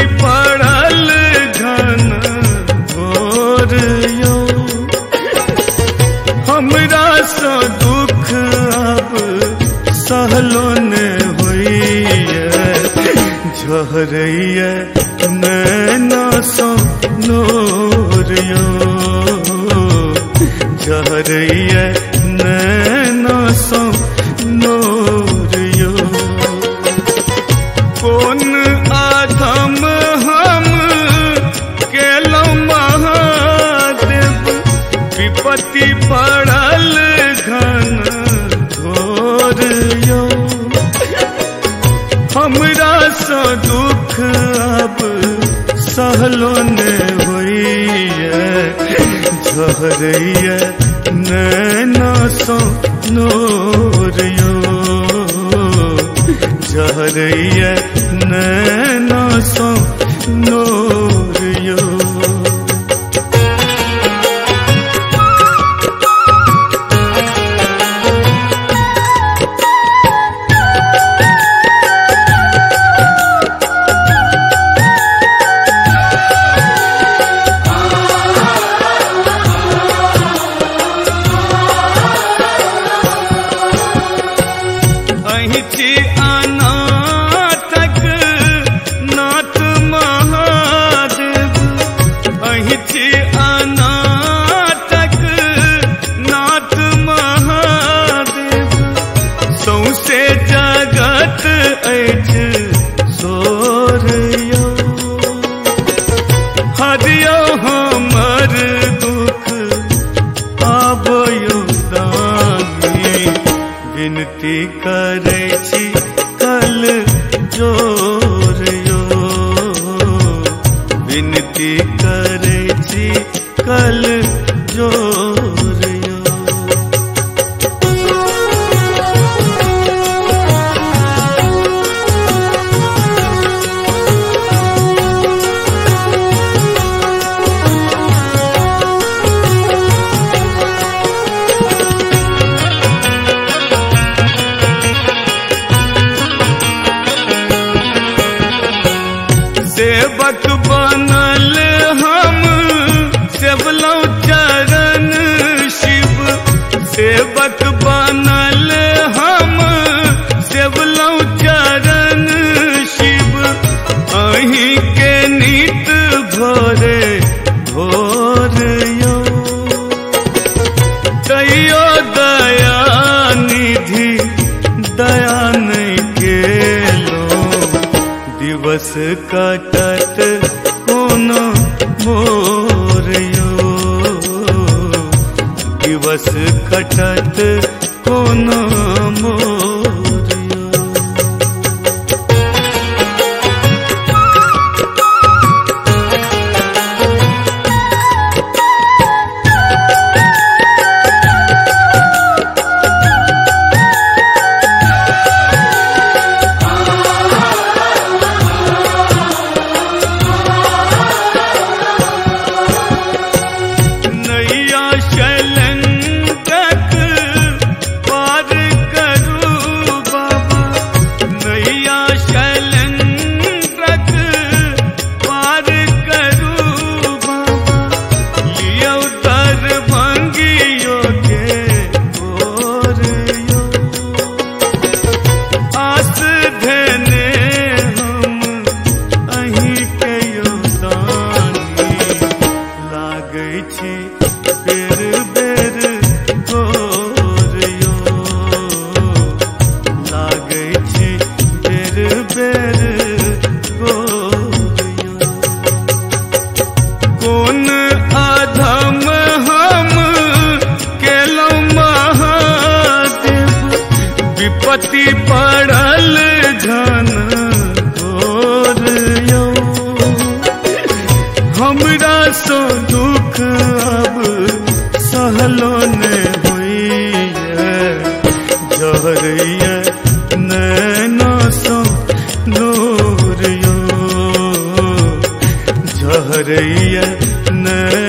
पड़ल घन घोर यो, हमरा सो दुख अब सहलो ने होइए, झहरैया नैना सो नोर यो, झहरैया नैना सो नोर यो। कौन आधम हम केलौं महादेव, विपत्ति पड़ल घन घोर यो, हमरा सो दुख अब सहलो ने होइए, झहरैया नैना सो नोर यो, झहरैया नैना सो नोर यो। हरियो हमर दुख आबयो दानी, विनती करै छी कल जोर यो, विनती करै छी कल जोर यो। सेवक बनल हम सेवलौं चरण शिव, सेवक बनल हम सेवलौं चरण शिव, अहीं के नित भोरे भोर यो, तैयो दया निधि दया नहीं केलो, दिवस कटत कोनो मोर यो, दिवस कटत कोनो मोर यो। विपत्ति पड़ल घन घोर यो, हमरा सो दुख अब सहलो ने होइए, झहरैया नैना सो नोर यो, झहरैया नैना